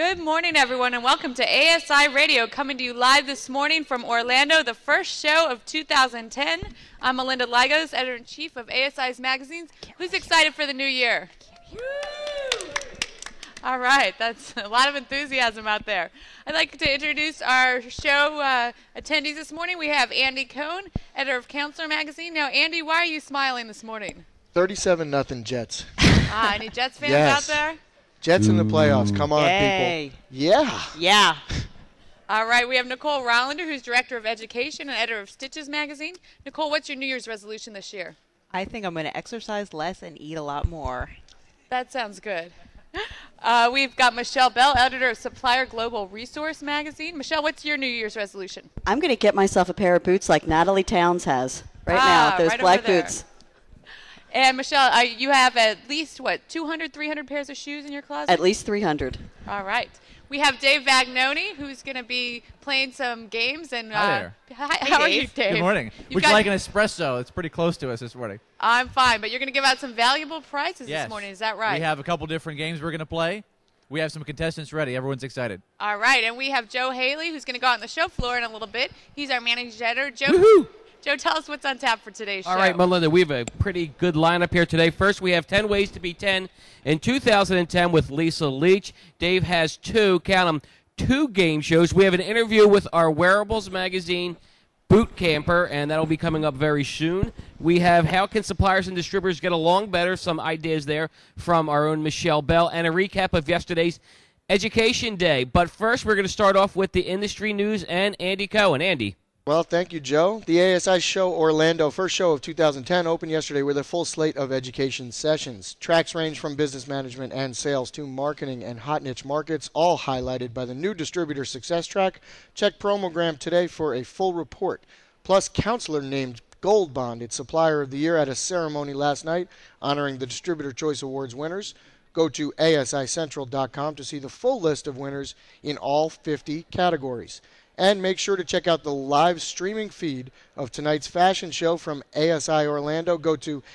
Good morning, everyone, and welcome to ASI Radio, coming to you live this morning from Orlando, the first show of 2010. I'm Melinda Lygos, editor-in-chief of ASI's magazines. Who's excited for the new year? All right, that's a lot of enthusiasm out there. I'd like to introduce our show attendees this morning. We have Andy Cohn, editor of Counselor Magazine. Now, Andy, why are you smiling this morning? 37-0 Jets. Any Jets fans out there? Jets in the playoffs. Come on, Yay. people. Yeah. Yeah. All right, we have Nicole Rollander, who's director of education and editor of Stitches Magazine. Nicole, what's your New Year's resolution this year? I think I'm going to exercise less and eat a lot more. That sounds good. We've got Michelle Bell, editor of Supplier Global Resource Magazine. Michelle, what's your New Year's resolution? I'm going to get myself a pair of boots like Natalie Towns has now, those right black over there. boots. And Michelle, you have at least, 200, 300 pairs of shoes in your closet? At least 300. All right. We have Dave Vagnoni, who's going to be playing some games. And Hi there. How are you, Dave? Good morning. Would you like an espresso? It's pretty close to us this morning. I'm fine, but you're going to give out some valuable prizes Yes. this morning. Is that right? We have a couple different games we're going to play. We have some contestants ready. Everyone's excited. All right, and we have Joe Haley, who's going to go out on the show floor in a little bit. He's our managing editor. Joe, tell us what's on tap for today's show. All right, Melinda, we have a pretty good lineup here today. First, we have 10 Ways to Be 10 in 2010 with Lisa Leach. Dave has two game shows. We have an interview with our Wearables magazine boot camper, and that'll be coming up very soon. We have How Can Suppliers and Distributors Get Along Better, some ideas there from our own Michelle Bell, and a recap of yesterday's Education Day. But first, we're going to start off with the industry news and Andy Cohen. Andy. Well, thank you, Joe. The ASI Show Orlando, first show of 2010, opened yesterday with a full slate of education sessions. Tracks range from business management and sales to marketing and hot niche markets, all highlighted by the new Distributor Success Track. Check Promogram today for a full report. Plus, Counselor named Gold Bond its Supplier of the Year at a ceremony last night honoring the Distributor Choice Awards winners. Go to asicentral.com to see the full list of winners in all 50 categories. And make sure to check out the live streaming feed of tonight's fashion show from ASI Orlando. Go to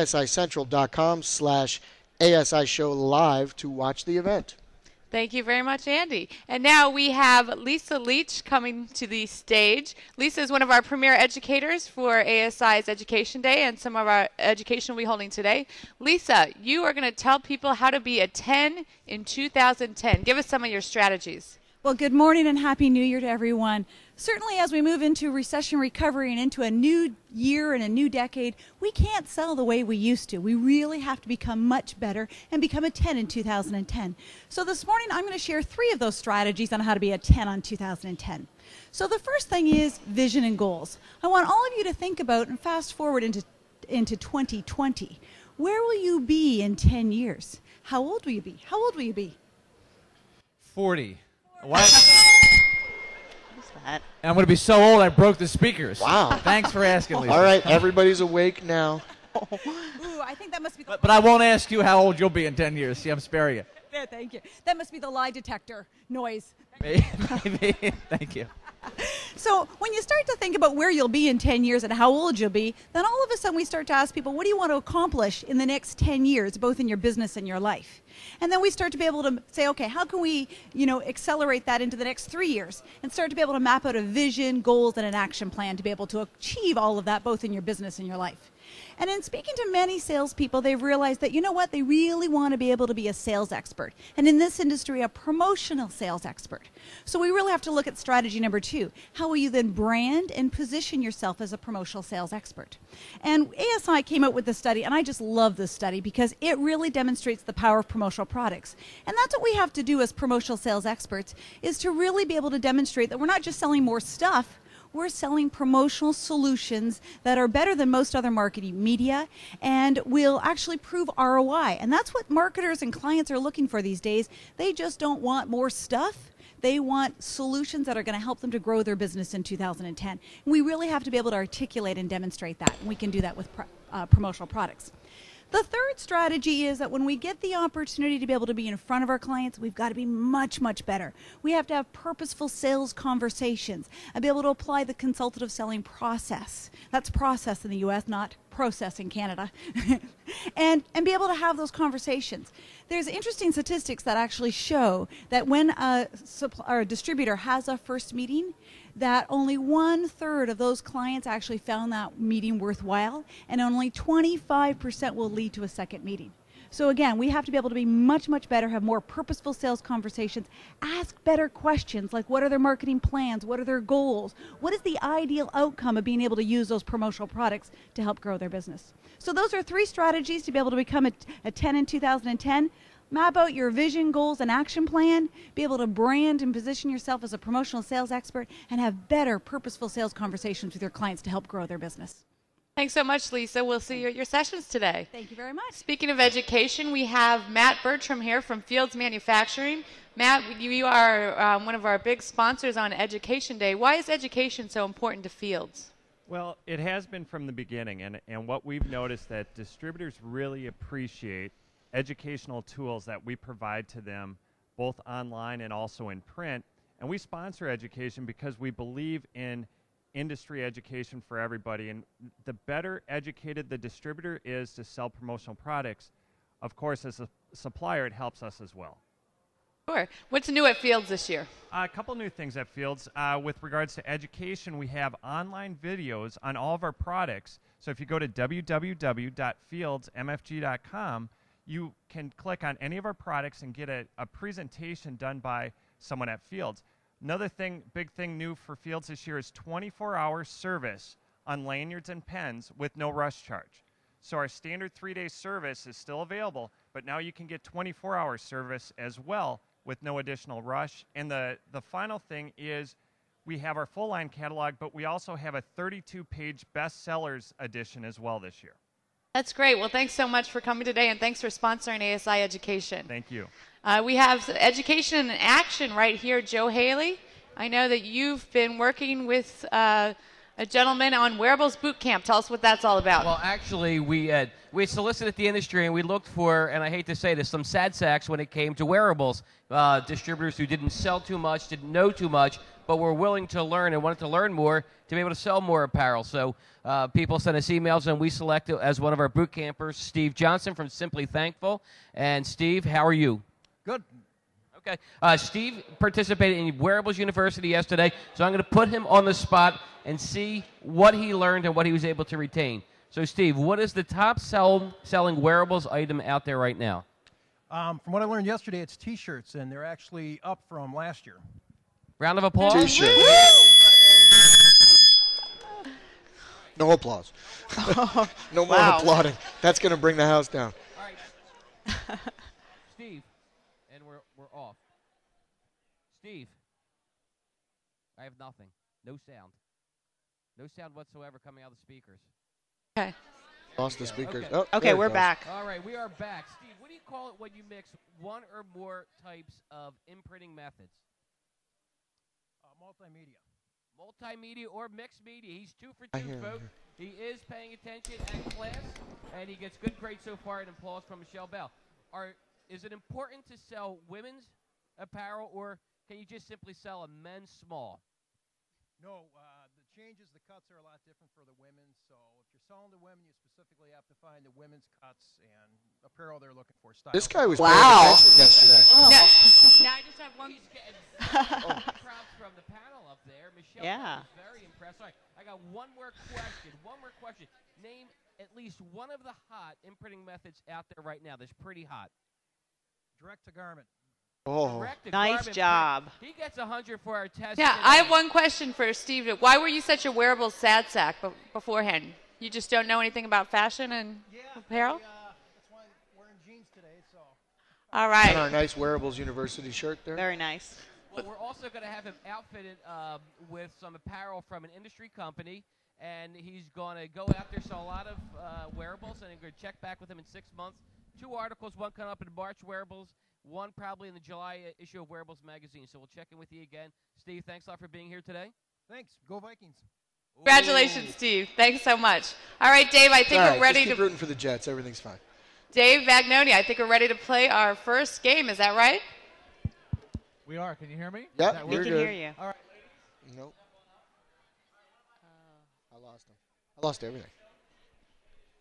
asicentral.com/ASI Show Live to watch the event. Thank you very much, Andy. And now we have Lisa Leach coming to the stage. Lisa is one of our premier educators for ASI's Education Day, and some of our education we'll be holding today. Lisa, you are going to tell people how to be a 10 in 2010. Give us some of your strategies. Well, good morning and Happy New Year to everyone. Certainly as we move into recession recovery and into a new year and a new decade, we can't sell the way we used to. We really have to become much better and become a 10 in 2010. So this morning I'm going to share 3 of those strategies on how to be a 10 on 2010. So the first thing is vision and goals. I want all of you to think about and fast forward into 2020. Where will you be in 10 years? How old will you be? How old will you be? 40. What? What's that? I'm going to be so old I broke the speakers. Wow. Thanks for asking, Lisa. All right, everybody's awake now. Ooh, I think that must be the... But I won't ask you how old you'll be in 10 years. See, I'm sparing you. Yeah, thank you. That must be the lie detector noise. Maybe. Thank you. So when you start to think about where you'll be in 10 years and how old you'll be, then all of a sudden we start to ask people, what do you want to accomplish in the next 10 years, both in your business and your life? And then we start to be able to say, okay, how can we, accelerate that into the next 3 years and start to be able to map out a vision, goals, and an action plan to be able to achieve all of that, both in your business and your life. And in speaking to many salespeople, they've realized that, they really want to be able to be a sales expert. And in this industry, a promotional sales expert. So we really have to look at strategy number 2. How will you then brand and position yourself as a promotional sales expert? And ASI came out with this study, and I just love this study because it really demonstrates the power of promotional products. And that's what we have to do as promotional sales experts, is to really be able to demonstrate that we're not just selling more stuff, we're selling promotional solutions that are better than most other marketing media and will actually prove ROI. And that's what marketers and clients are looking for these days. They just don't want more stuff. They want solutions that are going to help them to grow their business in 2010. And we really have to be able to articulate and demonstrate that. And we can do that with promotional products. The third strategy is that when we get the opportunity to be able to be in front of our clients, we've got to be much, much better. We have to have purposeful sales conversations and be able to apply the consultative selling process. That's process in the U.S., not process in Canada, and be able to have those conversations. There's interesting statistics that actually show that when a distributor has a first meeting, that only 1/3 of those clients actually found that meeting worthwhile, and only 25% will lead to a second meeting. So again, we have to be able to be much, much better, have more purposeful sales conversations, ask better questions like what are their marketing plans, what are their goals, what is the ideal outcome of being able to use those promotional products to help grow their business. So those are 3 strategies to be able to become a 10 in 2010. Map out your vision, goals, and action plan, be able to brand and position yourself as a promotional sales expert, and have better purposeful sales conversations with your clients to help grow their business. Thanks so much, Lisa. We'll see you at your sessions today. Thank you very much. Speaking of education, we have Matt Bertram here from Fields Manufacturing. Matt, you are one of our big sponsors on Education Day. Why is education so important to Fields? Well, it has been from the beginning, and what we've noticed that distributors really appreciate educational tools that we provide to them both online and also in print. And we sponsor education because we believe in industry education for everybody, and the better educated the distributor is to sell promotional products, of course, as a supplier, it helps us as well. Sure. What's new at Fields this year? A couple new things at Fields. With regards to education, we have online videos on all of our products. So if you go to www.fieldsmfg.com, you can click on any of our products and get a presentation done by someone at Fields. Another thing, big thing new for Fields this year is 24-hour service on lanyards and pens with no rush charge. So our standard 3-day service is still available, but now you can get 24-hour service as well with no additional rush. And the final thing is we have our full line catalog, but we also have a 32-page bestsellers edition as well this year. That's great. Well, thanks so much for coming today, and thanks for sponsoring ASI Education. Thank you. We have Education in Action right here, Joe Haley. I know that you've been working with a gentleman on Wearables Boot Camp. Tell us what that's all about. Well, actually, we solicited the industry, and we looked for, and I hate to say this, some sad sacks when it came to wearables. Distributors who didn't sell too much, didn't know too much, but were willing to learn and wanted to learn more to be able to sell more apparel. So people sent us emails, and we selected as one of our boot campers Steve Johnson from Simply Thankful. And Steve, how are you? Good. Okay. Steve participated in Wearables University yesterday, so I'm going to put him on the spot and see what he learned and what he was able to retain. So, Steve, what is the top selling wearables item out there right now? From what I learned yesterday, it's T-shirts, and they're actually up from last year. Round of applause. T-shirts. No applause. No more applauding. That's going to bring the house down. All right. Steve, and we're off. Steve, I have nothing. No sound. No sound whatsoever coming out of the speakers. Okay. Lost the speakers. Okay. Oh, Okay, we're back. All right, we are back. Steve, what do you call it when you mix one or more types of imprinting methods? Multimedia. Multimedia or mixed media. He's 2 for 2, folks. He is paying attention at class, and he gets good grades so far, and applause from Michelle Bell. Is it important to sell women's apparel, or can you just simply sell a men's small? No, the changes, the cuts are a lot different for the women. So if you're selling to women, you specifically have to find the women's cuts and apparel they're looking for. Style. This guy was Wow. paying attention yesterday. No. Now I just have one. Props from the panel up there. Michelle Yeah. was very impressed. All right, I got one more question. Name at least one of the hot imprinting methods out there right now that's pretty hot. Direct to garment. Oh. Direct to Nice garment job. print. He gets 100 for our test. Yeah, today. I have one question for Steve. Why were you such a wearable sad sack beforehand? You just don't know anything about fashion and apparel? That's why I'm wearing jeans today. So. All And right. our nice Wearables University shirt there. Very nice. Well, we're also going to have him outfitted with some apparel from an industry company, and he's going to go out there, sell a lot of wearables, and I'm going to check back with him in 6 months. 2 articles, one coming up in March Wearables, one probably in the July issue of Wearables Magazine. So we'll check in with you again. Steve, thanks a lot for being here today. Thanks. Go Vikings. Congratulations, Steve. Thanks so much. All right, Dave, I think All we're right, ready just keep to... rooting for the Jets. Everything's fine. Dave Vagnoni, I think we're ready to play our first game. Is that right? We are. Can you hear me? Yep, That We you're can good. hear you. All right. Nope. I lost him. I lost everything.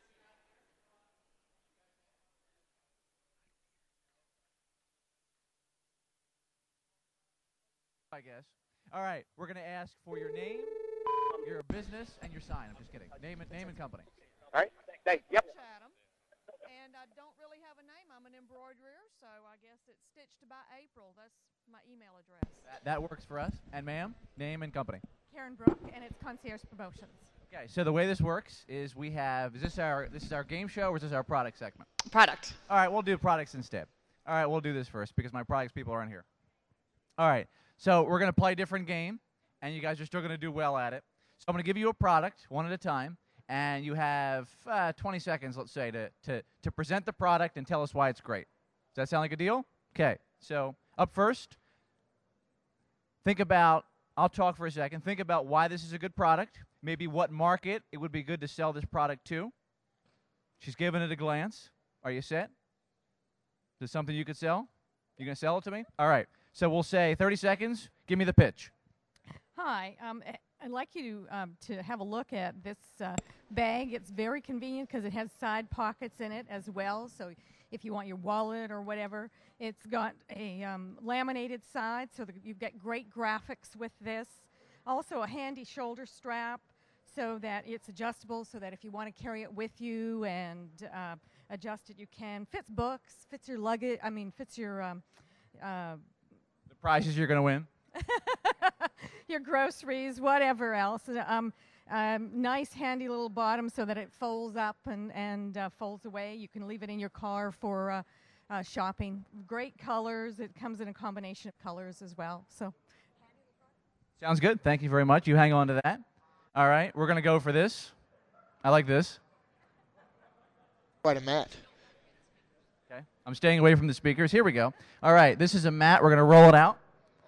I guess. All right, we're going to ask for your name, your business, and your sign. I'm just kidding. Name and company. All right. Thanks. Yep. Chatham, and I don't really have a name. I'm an embroiderer, so I guess it's Stitched by April. That's my email address. That works for us. And ma'am, name and company. Karen Brook, and it's Concierge Promotions. Okay, so the way this works is we have this is our game show or is this our product segment? Product. All right, we'll do products instead. All right, we'll do this first because my products people aren't here. All right, so we're going to play a different game, and you guys are still going to do well at it. So I'm going to give you a product one at a time, and you have 20 seconds, let's say, to present the product and tell us why it's great. Does that sound like a deal? Okay, so up first, think about, I'll talk for a second, think about why this is a good product, maybe what market it would be good to sell this product to. She's given it a glance. Are you set? Is this something you could sell? You going to sell it to me? All right. So we'll say 30 seconds. Give me the pitch. Hi, I'd like you to have a look at this bag. It's very convenient because it has side pockets in it as well. So if you want your wallet or whatever, it's got a laminated side so that you've got great graphics with this. Also a handy shoulder strap so that it's adjustable so that if you want to carry it with you and adjust it, you can. Fits books, fits your luggage, fits your The prizes you're going to win. your groceries, whatever else. Nice, handy little bottom so that it folds up and folds away. You can leave it in your car for shopping. Great colors. It comes in a combination of colors as well. So, Sounds good. Thank you very much. You hang on to that. All right, we're going to go for this. I like this. Quite a mat. Okay, I'm staying away from the speakers. Here we go. All right, this is a mat. We're going to roll it out.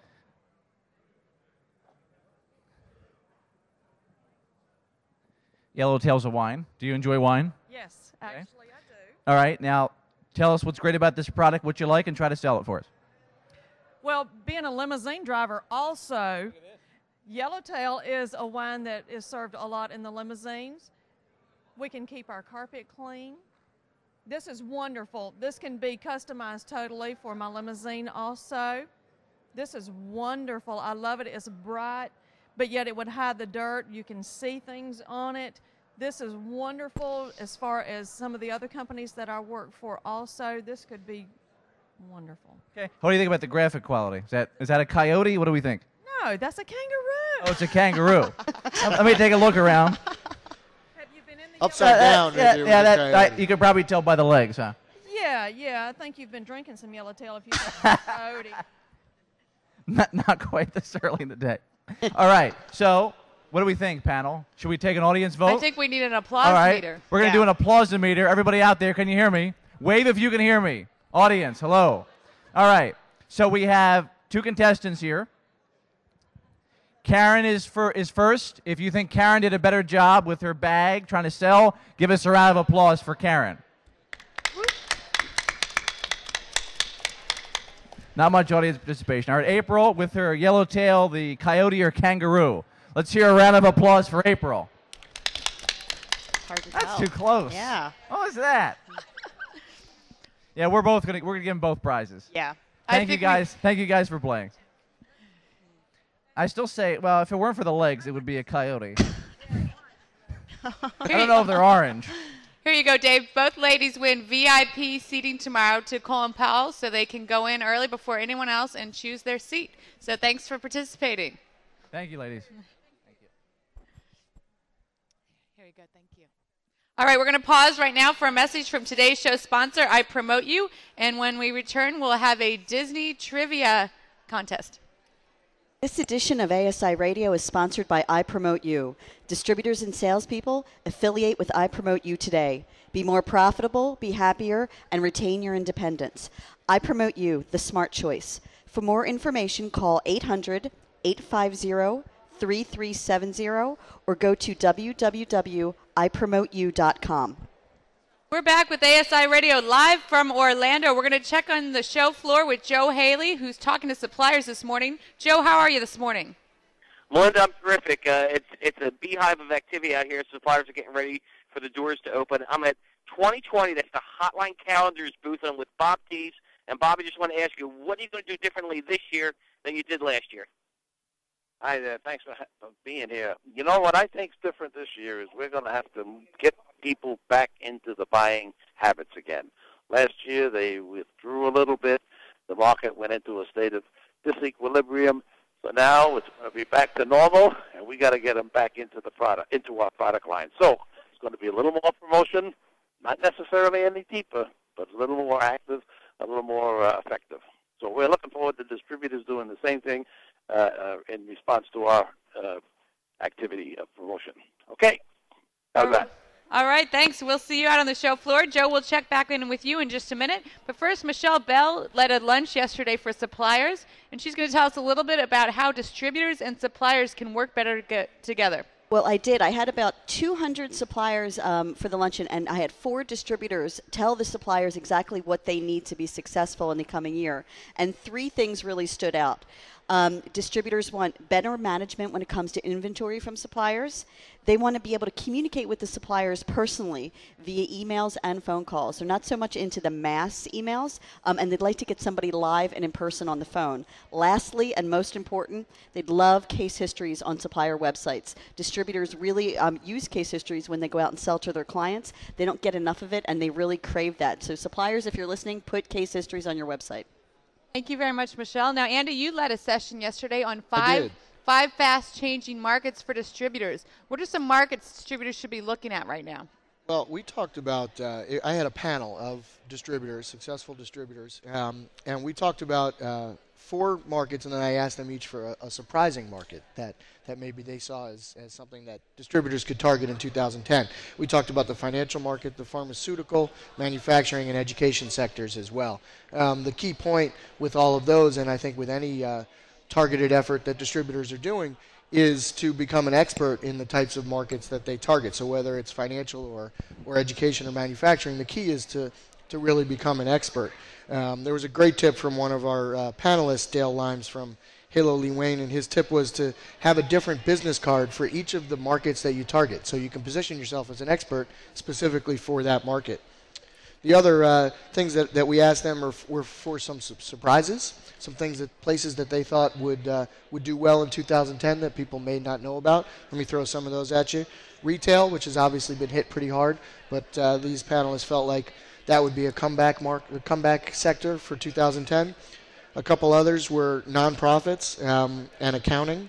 Yellowtail's a wine. Do you enjoy wine? yes, Okay. actually I do. All right, now tell us what's great about this product, what you like, and try to sell it for us. Well, being a limousine driver also, Yellowtail is a wine that is served a lot in the limousines. We can keep our carpet clean. This is wonderful. This can be customized totally for my limousine also. This is wonderful. I love it. It's bright, but yet it would hide the dirt. You can see things on it. This is wonderful as far as some of the other companies that I work for also. This could be wonderful. Okay. What do you think about the graphic quality? Is that a coyote? What do we think? No, that's a kangaroo. Oh, it's a kangaroo. Let me take a look around. Have you been in the Upside down. Yeah, if yeah, you're with a coyote. you could probably tell by the legs, huh? Yeah, I think you've been drinking some Yellowtail if you've been coyote. Not quite this early in the day. All right, so what do we think, panel? Should we take an audience vote? I think we need an applause All right, meter. we're going to do an applause meter. Everybody out there, can you hear me? Wave if you can hear me. Audience, hello. All right, so we have two contestants here. Karen is first. If you think Karen did a better job with her bag trying to sell, give us a round of applause for Karen. Not much audience participation. All right, April with her Yellowtail, the coyote or kangaroo. Let's hear a round of applause for April. Hard to That's tell. too close. Yeah. What was that? Yeah, we're gonna give them both prizes. Yeah. Thank you guys. Thank you guys for playing. I still say, well, if it weren't for the legs, it would be a coyote. I don't know if they're orange. Here you go, Dave. Both ladies win VIP seating tomorrow to Colin Powell so they can go in early before anyone else and choose their seat. So thanks for participating. Thank you, ladies. Here you go. Thank you. All right, we're going to pause right now for a message from today's show sponsor, I Promote You. And when we return, we'll have a Disney trivia contest. This edition of ASI Radio is sponsored by I Promote You. Distributors and salespeople, affiliate with I Promote You today. Be more profitable, be happier, and retain your independence. I Promote You, the smart choice. For more information, call 800-850-3370 or go to www.ipromoteyou.com. We're back with ASI Radio live from Orlando. We're going to check on the show floor with Joe Haley, who's talking to suppliers this morning. Joe, how are you this morning? Melinda, I'm terrific. It's a beehive of activity out here. Suppliers are getting ready for the doors to open. I'm at 2020. That's the Hotline Calendars booth. I'm with Bob Tees. And, Bob, I just want to ask you, what are you going to do differently this year than you did last year? Hi there. Thanks for being here. You know what I think's different this year is we're going to have to get people back into the buying habits again. Last year they withdrew a little bit. The market went into a state of disequilibrium. So now it's going to be back to normal, and we got to get them back into our product line. So it's going to be a little more promotion, not necessarily any deeper, but a little more active, a little more effective. So we're looking forward to distributors doing the same thing in response to our activity of promotion. Okay? How's that? All right, thanks. We'll see you out on the show floor. Joe, we'll check back in with you in just a minute. But first, Michelle Bell led a lunch yesterday for suppliers, and she's going to tell us a little bit about how distributors and suppliers can work better together. Well, I did. I had about 200 suppliers for the luncheon, and I had 4 distributors tell the suppliers exactly what they need to be successful in the coming year. And 3 things really stood out. Distributors want better management when it comes to inventory from suppliers. They want to be able to communicate with the suppliers personally via emails and phone calls. They're not so much into the mass emails, and they'd like to get somebody live and in person on the phone. Lastly, and most important, they'd love case histories on supplier websites. Distributors really use case histories when they go out and sell to their clients. They don't get enough of it, and they really crave that. So suppliers, if you're listening, put case histories on your website. Thank you very much, Michelle. Now, Andy, you led a session yesterday on five fast-changing markets for distributors. What are some markets distributors should be looking at right now? Well, we talked about, I had a panel of distributors, successful distributors, and we talked about 4 markets, and then I asked them each for a surprising market that maybe they saw as something that distributors could target in 2010. We talked about the financial market, the pharmaceutical, manufacturing, and education sectors as well. The key point with all of those, and I think with any targeted effort that distributors are doing, is to become an expert in the types of markets that they target. So whether it's financial or education or manufacturing, the key is to really become an expert. There was a great tip from one of our panelists, Dale Limes from Halo Lee Wayne, and his tip was to have a different business card for each of the markets that you target, so you can position yourself as an expert specifically for that market. The other things that we asked them were for some surprises, some things places that they thought would do well in 2010 that people may not know about. Let me throw some of those at you. Retail, which has obviously been hit pretty hard, but these panelists felt like that would be a comeback sector for 2010. A couple others were nonprofits and accounting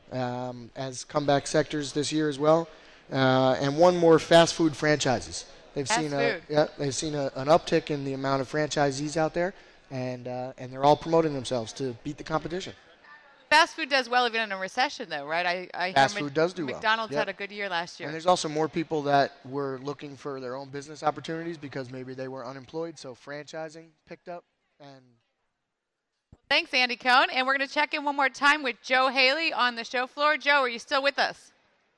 as comeback sectors this year as well, and one more, fast food franchises. They've seen an uptick in the amount of franchisees out there, and they're all promoting themselves to beat the competition. Fast food does well even in a recession, though, right? I Fast food does do well. McDonald's had a good year last year. And there's also more people that were looking for their own business opportunities because maybe they were unemployed, so franchising picked up. And thanks, Andy Cohn. And we're going to check in one more time with Joe Haley on the show floor. Joe, are you still with us?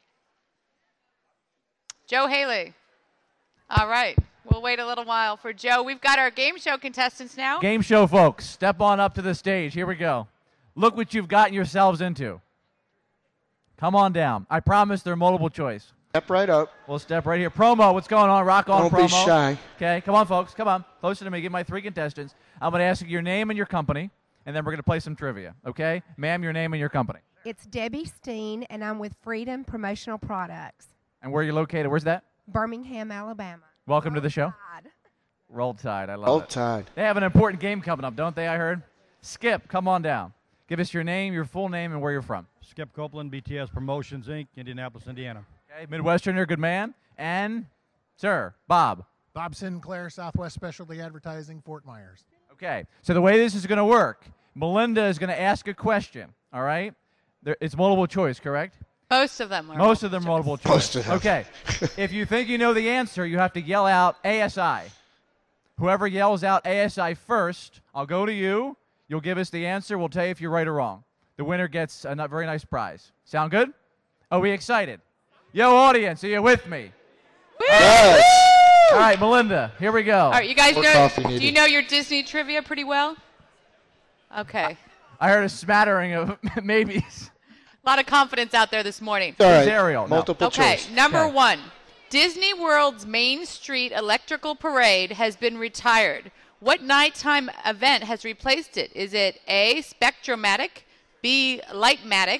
Joe Haley. All right. We'll wait a little while for Joe. We've got our game show contestants now. Game show folks, step on up to the stage. Here we go. Look what you've gotten yourselves into. Come on down. I promise they're multiple choice. Step right up. We'll step right here. Promo, what's going on? Rock on, Don't promo. be shy. Okay, come on, folks. Come on. Closer to me. Give my 3 contestants. I'm going to ask you your name and your company, and then we're going to play some trivia. Okay? Ma'am, your name and your company. It's Debbie Steen, and I'm with Freedom Promotional Products. And where are you located? Where's that? Birmingham, Alabama. Welcome to the show. Roll Tide. I love it. Roll Tide. They have an important game coming up, don't they, I heard? Skip, come on down. Give us your name, your full name, and where you're from. Skip Copeland, BTS Promotions, Inc., Indianapolis, Indiana. Okay, Midwesterner, good man. And, sir, Bob. Bob Sinclair, Southwest Specialty Advertising, Fort Myers. Okay, so the way this is going to work, Melinda is going to ask a question, all right? It's multiple choice, correct? Most of them are. Most of them multiple choice. Most of them. Okay, if you think you know the answer, you have to yell out ASI. Whoever yells out ASI first, I'll go to you. You'll give us the answer. We'll tell you if you're right or wrong. The winner gets a very nice prize. Sound good? Are we excited? Yo, audience, are you with me? Yes. All right, Melinda, here we go. All right, you guys do you know your Disney trivia pretty well? Okay. I heard a smattering of maybes. A lot of confidence out there this morning. All right. Ariel? Multiple choice. Okay, number 1. Disney World's Main Street Electrical Parade has been retired. What nighttime event has replaced it? Is it A, Spectromatic, B, Lightmatic,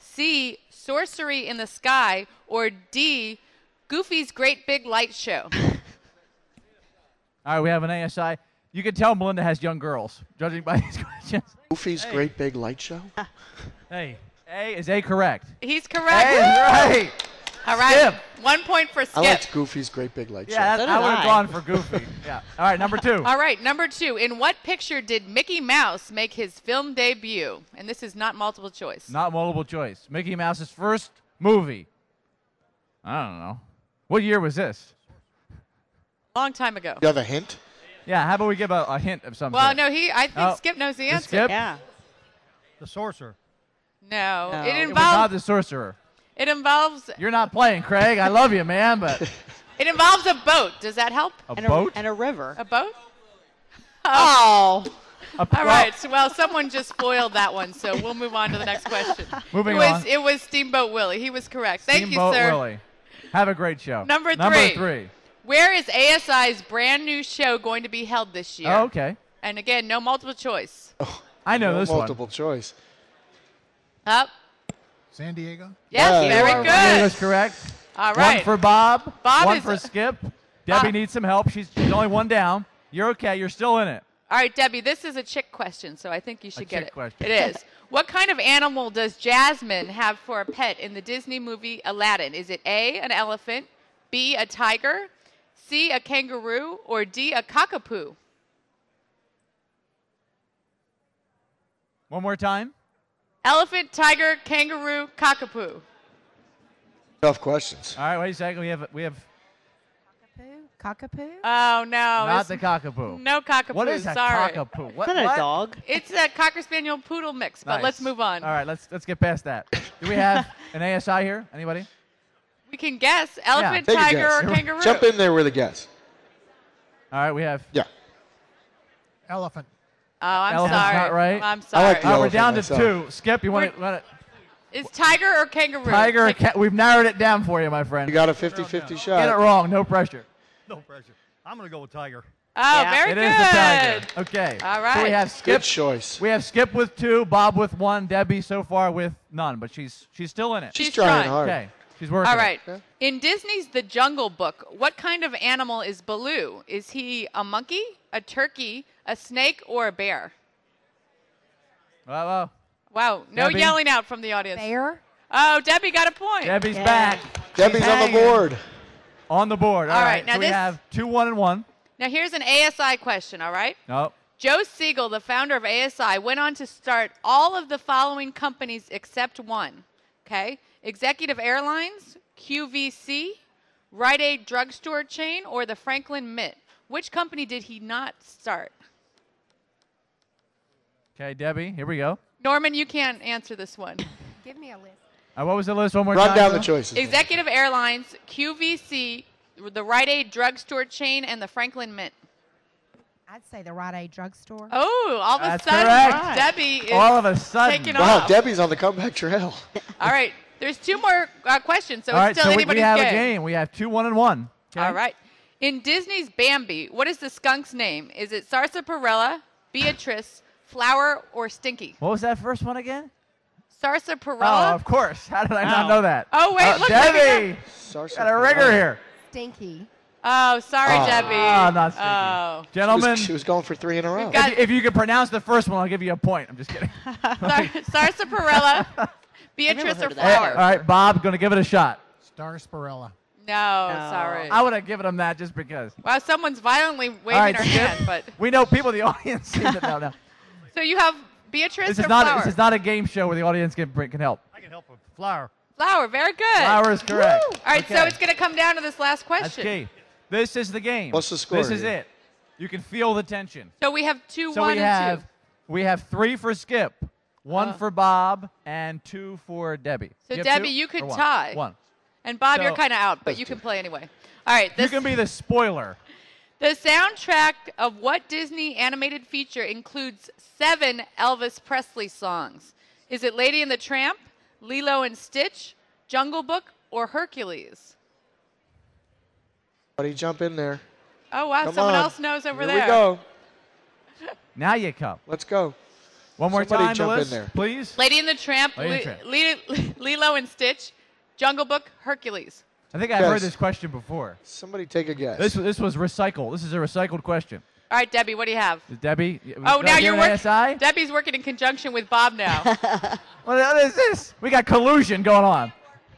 C, Sorcery in the Sky, or D, Goofy's Great Big Light Show? All right, we have an ASI. You can tell Melinda has young girls, judging by these questions. Goofy's Great Big Light Show? Hey. Is A correct? He's correct. A is right. All right. Skip. 1 point for Skip. I liked Goofy's Great Big Light Show. Yeah, I would have gone for Goofy. Yeah. All right, number 2. All right, number 2. In what picture did Mickey Mouse make his film debut? And this is not multiple choice. Not multiple choice. Mickey Mouse's first movie. I don't know. What year was this? Long time ago. You have a hint? Yeah, how about we give a hint of something? Well, no, I think Skip knows the answer. Skip? Yeah. The Sorcerer. No. No. It It was involves not the Sorcerer. it involves You're not playing, Craig. I love you, man, but it involves a boat. Does that help? a And boat? and a river. A boat? Oh. All right. So, well, someone just spoiled that one, so we'll move on to the next question. Moving on. It was Steamboat Willie. He was correct. Thank Steamboat you, sir. Willie. Have a great show. Number 3. Number 3. Where is ASI's brand new show going to be held this year? Oh, okay. And again, no multiple choice. I know No this multiple choice. Up. San Diego? Yes, Yeah. very one. good. That is correct. All right. One for Bob. Bob one is- for Skip. Debbie needs some help. She's only one down. You're okay. You're still in it. All right, Debbie, this is a chick question, so I think you should get chick it. question. It is. What kind of animal does Jasmine have for a pet in the Disney movie Aladdin? Is it A, an elephant, B, a tiger, C, a kangaroo, or D, a cockapoo? One more time. Elephant, tiger, kangaroo, cockapoo. Tough questions. All right, wait a second. We have Cockapoo? Oh, no. not it's- the cockapoo. No cockapoo. What is a Sorry. cockapoo? What? Isn't that what? a dog? It's a Cocker Spaniel Poodle mix, but Nice. let's move on. All right, let's get past that. Do we have an ASI here? Anybody? We can guess elephant, Take a tiger, guess. or kangaroo. Jump in there with a guess. All right, we have. Yeah. Elephant. Oh, I'm Elephant's sorry. not right. I'm I sorry. like the All right, we're elephant down to myself. 2. Skip, you want to? Is tiger or kangaroo? Tiger or Take- cat? We've narrowed it down for you, my friend. You got a 50-50 Get it shot. wrong. No pressure. No pressure. I'm going to go with Tiger. Oh, Yeah. very It good. is the tiger. Okay. All So we right. have Skip. Good choice. We have Skip with 2, Bob with 1, Debbie so far with none, but she's still in it. She's She's trying trying. hard. Okay. She's working. All right. Yeah. In Disney's The Jungle Book, what kind of animal is Baloo? Is he a monkey, a turkey, a snake, or a bear? Well, Wow. No Debbie? yelling out from the audience. Bear? Oh, Debbie got a point. Debbie's Yeah. back. Debbie's She's on the hanging. board. On the board. All All right, right. now So we this- have 2, 1, and 1. Now, here's an ASI question, all right? No. Joe Siegel, the founder of ASI, went on to start all of the following companies except one. Okay? Executive Airlines, QVC, Rite Aid drugstore chain, or the Franklin Mint. Which company did he not start? Okay, Debbie, here we go. Norman, you can't answer this one. Give me a list. What was the list one more Run time? down Bill? the choices. Executive Airlines, QVC, the Rite Aid drugstore chain, and the Franklin Mint. I'd say the Rite Aid drugstore. Oh, all of a That's sudden, correct. Debbie is All of a sudden. taking Wow, off. Debbie's on the comeback trail. All right, there's 2 more questions, so All right, it's still so we anybody's have game. a game. We have 2, 1, and 1. Okay? All right. In Disney's Bambi, what is the skunk's name? Is it Sarsaparilla, Beatrice, Flower, or Stinky? What was that first one again? Sarsaparilla? Oh, of course. How did I not know that? Oh, wait, look, Debbie! Sarsaparilla. Got a ringer here. Stinky. Oh, sorry, Oh. Debbie. Oh, not Stinky. Oh. Gentlemen, She was going for 3 in a row. got- if you could pronounce the first one, I'll give you a point. I'm just kidding. Sarsaparilla, Beatrice, heard or of that. Flower? All right, Bob, going to give it a shot. Starspirilla. No, No. sorry. I would have given him that just because. Wow, someone's violently waving All right, her Skip. hand, but We know people in the audience see that now. so you have Beatrice This or is not. Flower? This is not a game show where the audience can help. I can help with flour. Flower, very good. Flower is correct. All right, so Okay. it's going to come down to this last That's question. key. This is the game. What's the score This is here? it. You can feel the tension. So we have 2, So 1, we and 2. we have 3 for Skip, 1 for Bob, and 2 for Debbie. So You have Debbie, 2 you or could 1? tie. 1. And Bob, you're So- kind of out, but you can play anyway. All right, You this, can be the spoiler. the soundtrack of what Disney animated feature includes 7 Elvis Presley songs? Is it Lady and the Tramp, Lilo and Stitch, Jungle Book, or Hercules? Buddy, jump in there. Oh, wow, Come someone on. else knows over Here there. we go. Now you come. Let's go. One more Somebody time, jump in Liz, there. please. Lady and the Tramp, Lady and the Lilo and Stitch, Jungle Book, Hercules. I think I've Yes. heard this question before. Somebody take a guess. This was recycled. This is a recycled question. All right, Debbie, what do you have? Debbie? Oh, now you're working. working. ASI? Debbie's working in conjunction with Bob now. What is this? We got collusion going on.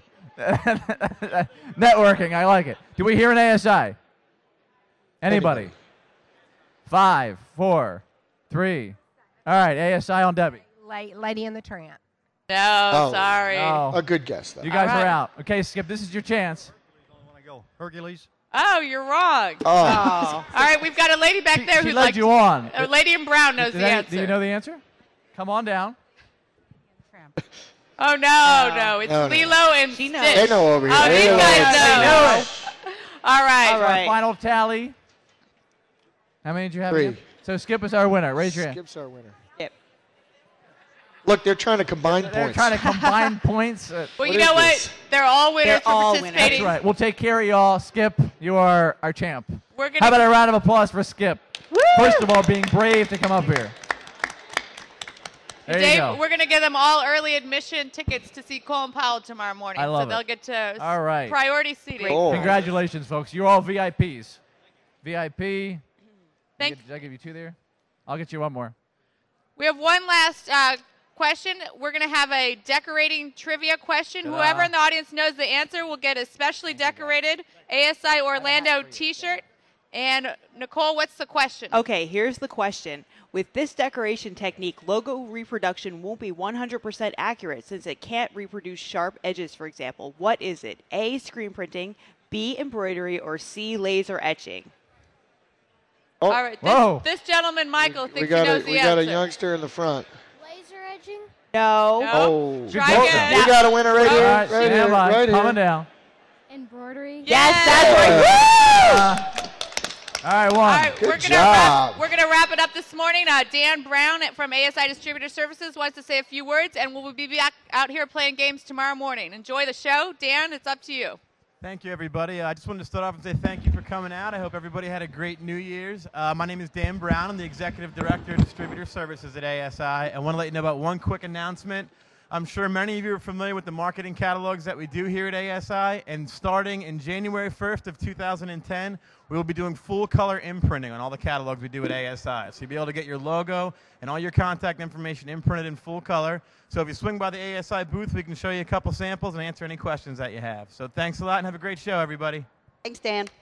Networking, I like it. Do we hear an ASI? Anybody? 5, 4, 3. All right, ASI on Debbie. Lady and the Tramp. No, sorry. No. A good guess, though. You guys All right. are out. Okay, Skip, this is your chance. Hercules. Oh, you're wrong. Oh. All right, we've got a lady back there She who'd led like you on. A lady in brown knows the answer. Do you know the answer? Come on down. Oh, no. It's No, no. Lilo and She Stitch. knows. They know over here. Oh, They these know guys over here. know. All right. All right. Our final tally. How many did you have? 3. again? So Skip is our winner. Raise your hand. Skip's our winner. Yep. Look, they're trying to combine They're points. trying to combine points. Well, What you is know what? this? They're all winners They're for all winners. participating. That's right. We'll take care of y'all. Skip, you are our champ. We're How about gonna. a round of applause for Skip? First of all, being brave to come up here. There you Dave, go. we're going to give them all early admission tickets to see Colin Powell tomorrow morning. I love so they'll it. get to All right. priority seating. Oh. Congratulations, folks. You're all VIPs. VIP. Thank- Did I give you 2 there? I'll get you one more. We have one last question. We're going to have a decorating trivia question. Ta-da. Whoever in the audience knows the answer will get a specially decorated ASI Orlando t-shirt. And Nicole, what's the question? Okay, here's the question. With this decoration technique, logo reproduction won't be 100% accurate since it can't reproduce sharp edges, for example. What is it? A, screen printing, B, embroidery, or C, laser etching? Oh, All right. Whoa. This gentleman, Michael, we thinks got he knows the we answer. got a youngster in the front. Laser edging? No. No. Oh, Try Good again. we got a winner right All here. right, Right stand here. by. Right Coming here. down. Embroidery? Yes, Yeah. that's right. All right, one. All right, Good we're job. gonna wrap it up this morning. Dan Brown from ASI Distributor Services wants to say a few words, and we'll be back out here playing games tomorrow morning. Enjoy the show, Dan. It's up to you. Thank you, everybody. I just wanted to start off and say thank you for coming out. I hope everybody had a great New Year's. My name is Dan Brown. I'm the Executive Director of Distributor Services at ASI. I want to let you know about one quick announcement. I'm sure many of you are familiar with the marketing catalogs that we do here at ASI, and starting in January 1st of 2010, we will be doing full color imprinting on all the catalogs we do at ASI. So you'll be able to get your logo and all your contact information imprinted in full color. So if you swing by the ASI booth, we can show you a couple samples and answer any questions that you have. So thanks a lot and have a great show, everybody. Thanks, Dan.